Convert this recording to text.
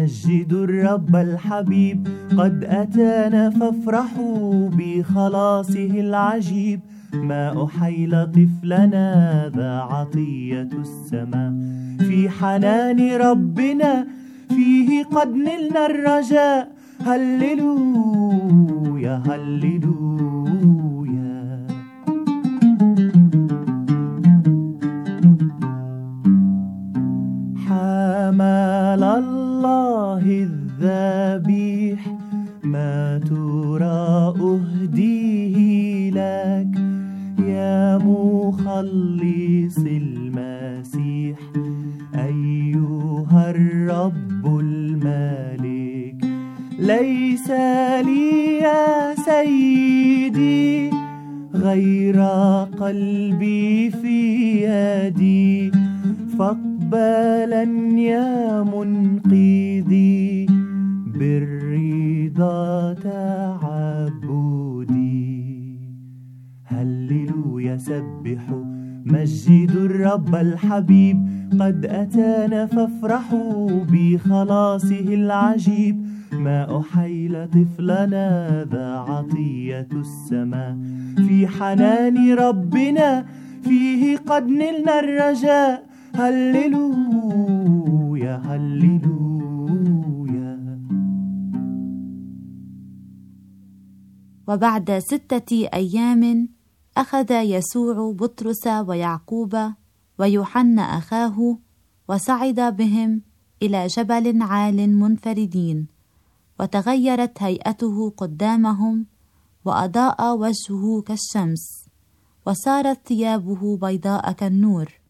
مجدوا الرب الحبيب، قد أتانا فافرحوا بخلاصه العجيب. ماء حيل طفلنا ذا عطية السماء، في حنان ربنا فيه قد نلنا الرجاء. هللويا هللويا. حمل الله الذبيح، ما ترى أهديه لك يا مخلص المسيح، أيها الرب الملك. ليس لي يا سيدي غير قلبي في يدي، فاقبلا يا منقذي بالرضا تعبدي. هللويا سبحوا مجدوا الرب الحبيب، قد أتانا فافرحوا بخلاصه العجيب. ماء حيل طفلنا ذا عطية السماء، في حنان ربنا فيه قد نلنا الرجاء. هللويا هللويا. وبعد 6 أيام أخذ يسوع بطرس ويعقوب ويوحنا أخاه، وصعد بهم إلى جبل عال منفردين، وتغيرت هيئته قدامهم، وأضاء وجهه كالشمس، وصارت ثيابه بيضاء كالنور.